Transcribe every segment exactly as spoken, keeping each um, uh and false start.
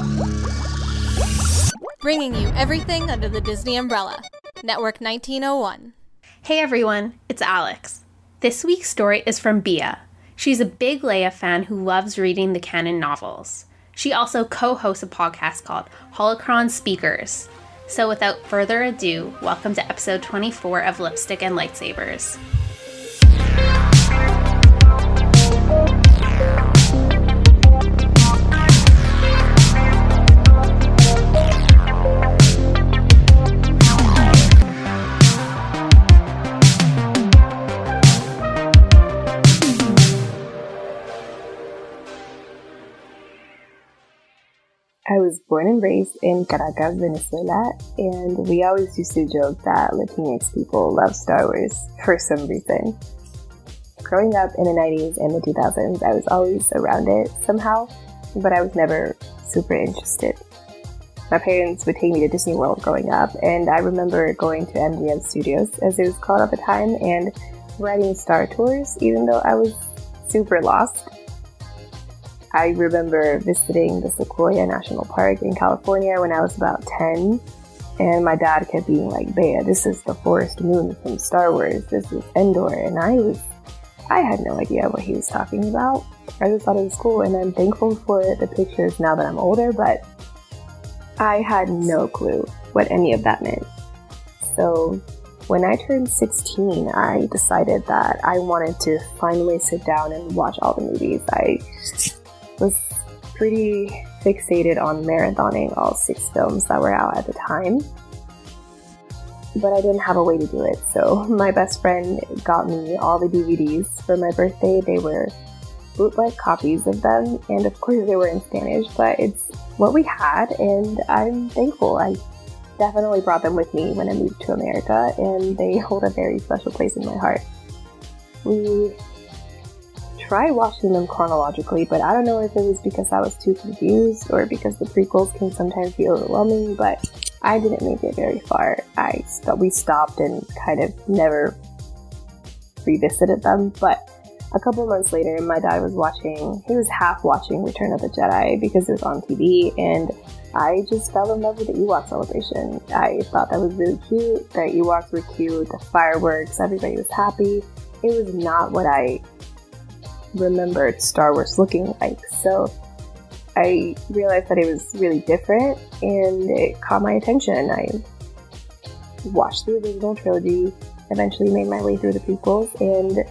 Bringing you everything under the Disney umbrella. Network nineteen oh one. Hey everyone, it's Alex. This week's story is from Bia. She's a big Leia fan who loves reading the canon novels. She also co-hosts a podcast called Holocron Speakers. So without further ado, welcome to episode twenty-four of Lipstick and Lightsabers. I was born and raised in Caracas, Venezuela, and we always used to joke that Latinx people love Star Wars for some reason. Growing up in the nineties and the two thousands, I was always around it somehow, but I was never super interested. My parents would take me to Disney World growing up, and I remember going to M G M Studios, as it was called at the time, and riding Star Tours, even though I was super lost. I remember visiting the Sequoia National Park in California when I was about ten, and my dad kept being like, "Bea, this is the Forest Moon from Star Wars, this is Endor," and I was, I had no idea what he was talking about. I just thought it was cool, and I'm thankful for the pictures now that I'm older, but I had no clue what any of that meant. So when I turned sixteen, I decided that I wanted to finally sit down and watch all the movies. I was pretty fixated on marathoning all six films that were out at the time, but I didn't have a way to do it, so my best friend got me all the D V Ds for my birthday. They were bootleg copies of them, and of course they were in Spanish, but it's what we had, and I'm thankful. I definitely brought them with me when I moved to America, and they hold a very special place in my heart. We tried watching them chronologically, but I don't know if it was because I was too confused or because the prequels can sometimes be overwhelming, but I didn't make it very far. I st- we stopped and kind of never revisited them, but a couple months later, my dad was watching, he was half watching Return of the Jedi because it was on T V, and I just fell in love with the Ewok celebration. I thought that was really cute, the Ewoks were cute, the fireworks, everybody was happy. It was not what I remembered Star Wars looking like, so I realized that it was really different, and it caught my attention. I watched the original trilogy, eventually made my way through the prequels, and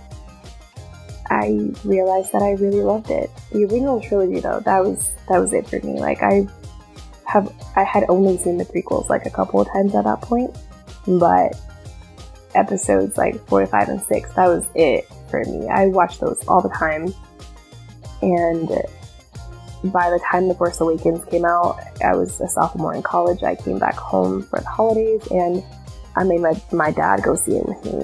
I realized that I really loved it. The original trilogy, though, that was that was it for me. Like, I have I had only seen the prequels like a couple of times at that point, but episodes like four, five, and six, that was it for me. I watched those all the time, and by the time The Force Awakens came out, I was a sophomore in college. I came back home for the holidays, and I made my, my dad go see it with me.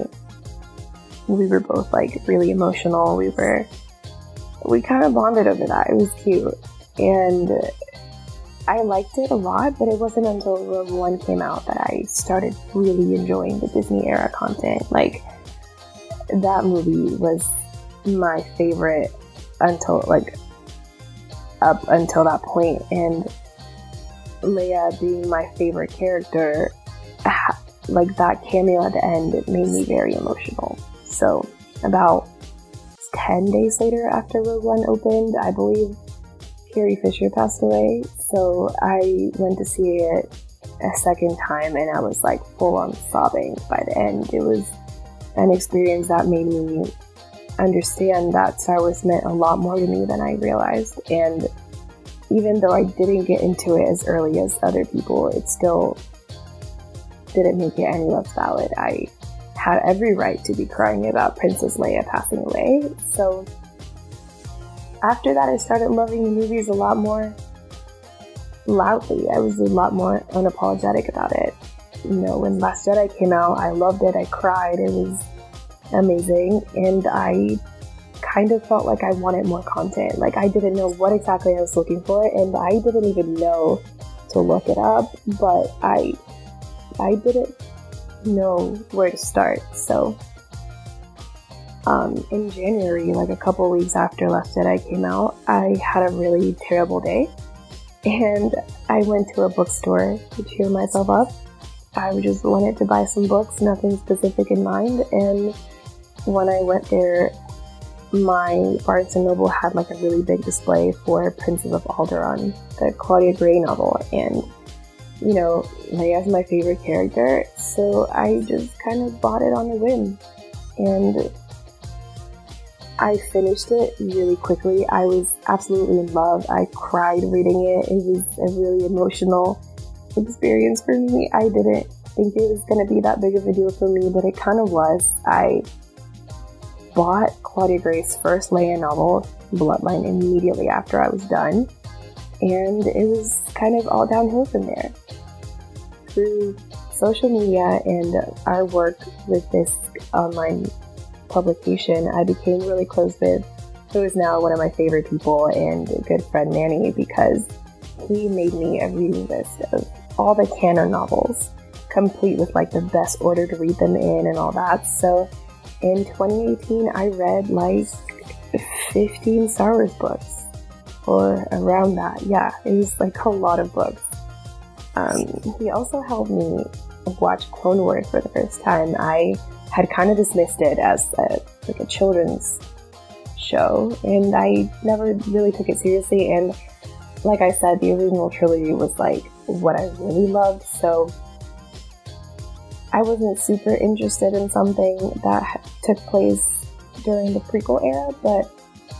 We were both like really emotional. We were, we kind of bonded over that. It was cute, and I liked it a lot, but it wasn't until Rogue One came out that I started really enjoying the Disney era content. Like, that movie was my favorite until, like, up until that point, and Leia being my favorite character, like, that cameo at the end, it made me very emotional. So, about ten days later after Rogue One opened, I believe Carrie Fisher passed away, so I went to see it a second time, and I was, like, full-on sobbing by the end. It was an experience that made me understand that Star Wars meant a lot more to me than I realized, and even though I didn't get into it as early as other people, it still didn't make it any less valid. I had every right to be crying about Princess Leia passing away, so after that I started loving the movies a lot more loudly. I was a lot more unapologetic about it. You know, when Last Jedi came out, I loved it, I cried, it was amazing, and I kind of felt like I wanted more content. Like, I didn't know what exactly I was looking for, and I didn't even know to look it up, but I I didn't know where to start. So um, in January, like a couple weeks after Last Jedi came out, I had a really terrible day. And I went to a bookstore to cheer myself up. I just wanted to buy some books, nothing specific in mind. And when I went there, my Barnes and Noble had like a really big display for Princes of Alderaan, the Claudia Gray novel. And, you know, Leia's my favorite character, so I just kind of bought it on a whim. And I finished it really quickly. I was absolutely in love. I cried reading it. It was a really emotional experience for me. I didn't think it was going to be that big of a deal for me, but it kind of was. I bought Claudia Gray's first Leia novel, Bloodline, immediately after I was done, and it was kind of all downhill from there. Through social media and our work with this online publication, I became really close with who is now one of my favorite people and a good friend, Manny, because he made me a reading list of all the canon novels, complete with like the best order to read them in and all that. So in twenty eighteen, I read like fifteen Star Wars books, or around that. Yeah, it was like a lot of books. Um, he also helped me watch Clone Wars for the first time. I had kind of dismissed it as a, like a children's show, and I never really took it seriously. And like I said, the original trilogy was like what I really loved, so I wasn't super interested in something that took place during the prequel era, but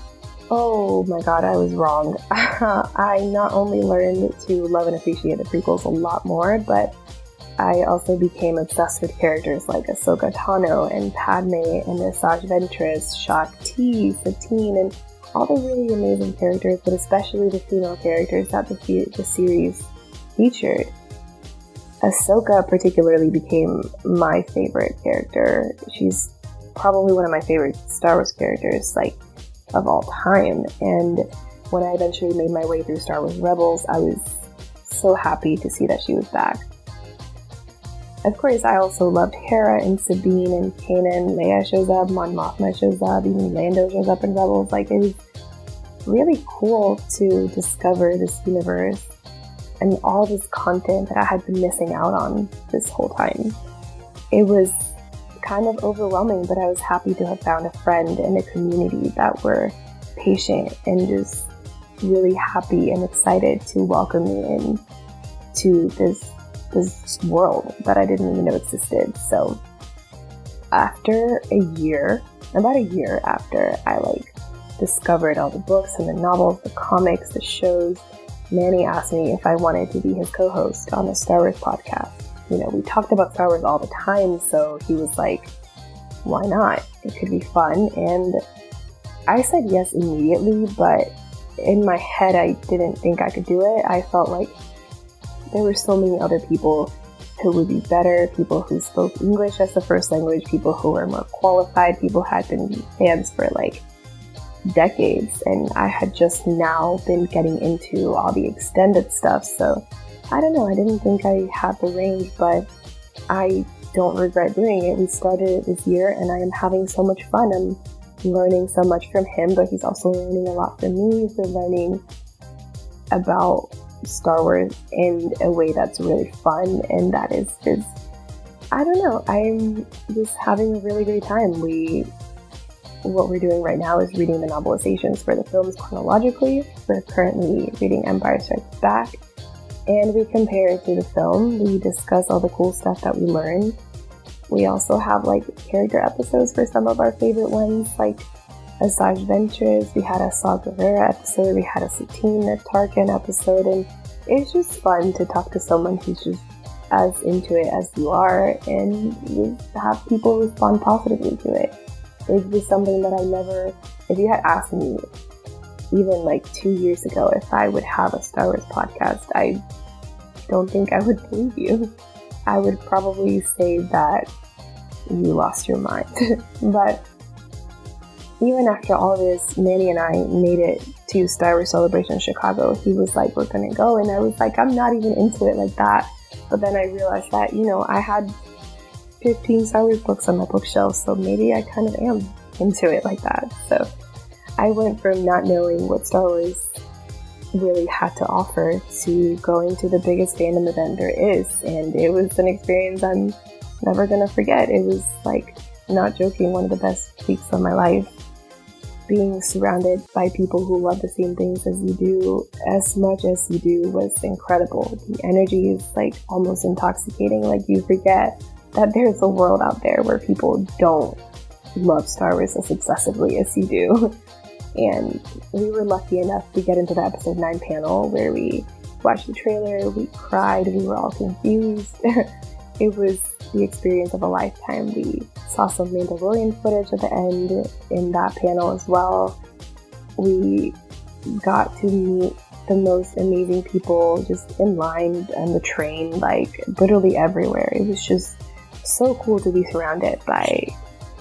oh my god, I was wrong. I not only learned to love and appreciate the prequels a lot more, but I also became obsessed with characters like Ahsoka Tano and Padme and Asajj Ventress, Shaak Ti, Satine, and all the really amazing characters, but especially the female characters that the, the series featured. Ahsoka particularly became my favorite character. She's probably one of my favorite Star Wars characters, like, of all time. And when I eventually made my way through Star Wars Rebels, I was so happy to see that she was back. Of course, I also loved Hera and Sabine and Kanan. Leia shows up, Mon Mothma shows up, even Lando shows up in Rebels. Like, it was really cool to discover this universe and all this content that I had been missing out on this whole time. It was kind of overwhelming, but I was happy to have found a friend and a community that were patient and just really happy and excited to welcome me in to this this world that I didn't even know existed. So after a year, about a year after I like discovered all the books and the novels, the comics, the shows, Manny asked me if I wanted to be his co-host on the Star Wars podcast. You know, we talked about Star Wars all the time, so he was like, why not? It could be fun. And I said yes immediately, but in my head, I didn't think I could do it. I felt like there were so many other people who would be better, people who spoke English as a first language, people who were more qualified, people who had been fans for like decades, and I had just now been getting into all the extended stuff. So I don't know, I didn't think I had the range, but I don't regret doing it. We started it this year and I am having so much fun. I'm learning so much from him, but he's also learning a lot from me. We're learning about Star Wars in a way that's really fun, and that is just, I don't know, I'm just having a really great time. We What we're doing right now is reading the novelizations for the films chronologically. We're currently reading Empire Strikes Back, and we compare it to the film. We discuss all the cool stuff that we learned. We also have like character episodes for some of our favorite ones, like Asajj Ventress. We had a Saw Gerrera episode, we had a Satine, a Tarkin episode, and it's just fun to talk to someone who's just as into it as you are, and just have people respond positively to it. It's just something that I never, if you had asked me even like two years ago if I would have a Star Wars podcast, I don't think I would believe you. I would probably say that you lost your mind. But even after all this, Manny and I made it to Star Wars Celebration Chicago. He was like, we're gonna go, and I was like, I'm not even into it like that. But then I realized that, you know, I had fifteen Star Wars books on my bookshelf, so maybe I kind of am into it like that. So I went from not knowing what Star Wars really had to offer to going to the biggest fandom event there is. And it was an experience I'm never gonna forget. It was, like, not joking, one of the best weeks of my life. Being surrounded by people who love the same things as you do, as much as you do, was incredible. The energy is, like, almost intoxicating. Like, you forget that there's a world out there where people don't love Star Wars as obsessively as you do. And we were lucky enough to get into the episode nine panel where we watched the trailer, we cried, we were all confused. It was the experience of a lifetime. We saw some Mandalorian footage at the end in that panel as well. We got to meet the most amazing people just in line on the train, like literally everywhere. It was just so cool to be surrounded by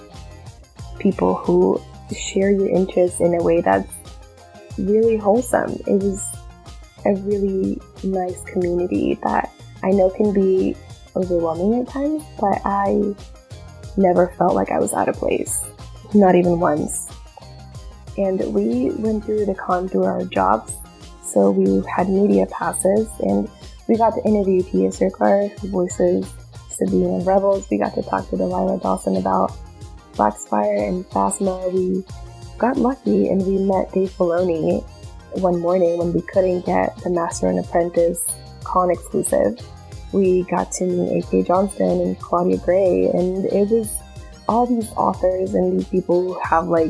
people who share your interests in a way that's really wholesome. It was a really nice community that I know can be overwhelming at times, but I never felt like I was out of place, not even once. And we went through the con through our jobs, so we had media passes, and we got to interview Pia Sircar, who voices Sabine in Rebels. We got to talk to Delilah Dawson about Blackspire and Phasma. We got lucky and we met Dave Filoni one morning when we couldn't get the Master and Apprentice con exclusive. We got to meet A K Johnston and Claudia Gray, and it was all these authors and these people who have, like,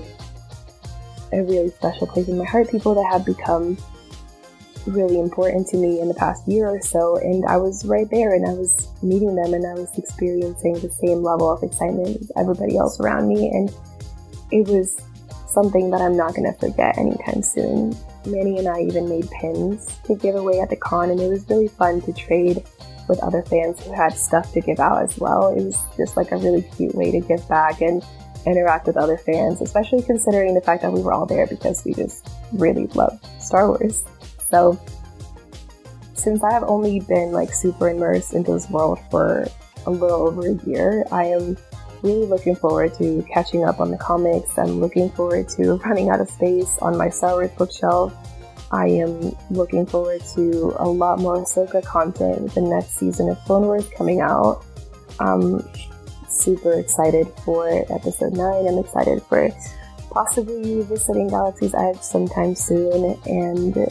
a really special place in my heart, people that have become really important to me in the past year or so. And I was right there and I was meeting them and I was experiencing the same level of excitement as everybody else around me, and it was something that I'm not going to forget anytime soon. Manny and I even made pins to give away at the con, and it was really fun to trade with other fans who had stuff to give out as well. It was just like a really cute way to give back and interact with other fans, especially considering the fact that we were all there because we just really love Star Wars. So since I have only been, like, super immersed into this world for a little over a year, I am really looking forward to catching up on the comics. I'm looking forward to running out of space on my Star Wars bookshelf. I am looking forward to a lot more Ahsoka content with the next season of Clone Wars coming out. I'm super excited for episode nine. I'm excited for possibly visiting Galaxy's Edge sometime soon, and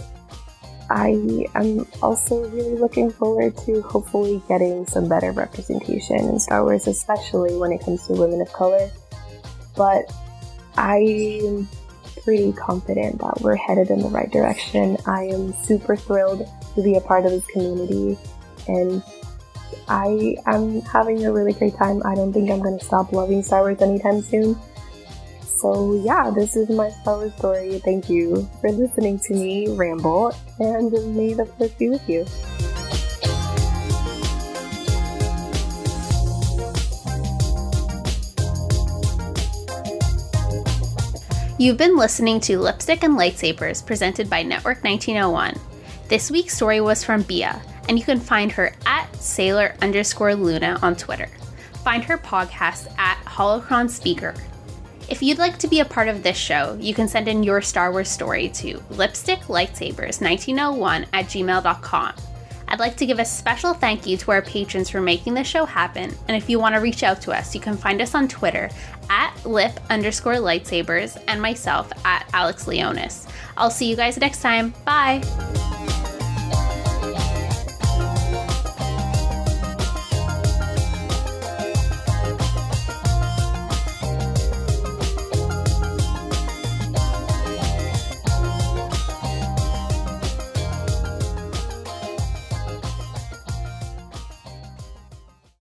I am also really looking forward to hopefully getting some better representation in Star Wars, especially when it comes to women of color. But I'm pretty confident that we're headed in the right direction. I am super thrilled to be a part of this community, and I am having a really great time. I don't think I'm going to stop loving Star Wars anytime soon. So yeah, this is my Star Wars story. Thank you for listening to me ramble, and may the Force be with you. You've been listening to Lipstick and Lightsabers, presented by Network nineteen oh one. This week's story was from Bia, and you can find her at Sailor underscore Luna on Twitter. Find her podcast at Holocron Speaker. If you'd like to be a part of this show, you can send in your Star Wars story to lipsticklightsabers nineteen oh one at gmail dot com. I'd like to give a special thank you to our patrons for making the show happen, and if you want to reach out to us, you can find us on Twitter at lip underscore lightsabers and myself at Alex Leonis. I'll see you guys next time. Bye!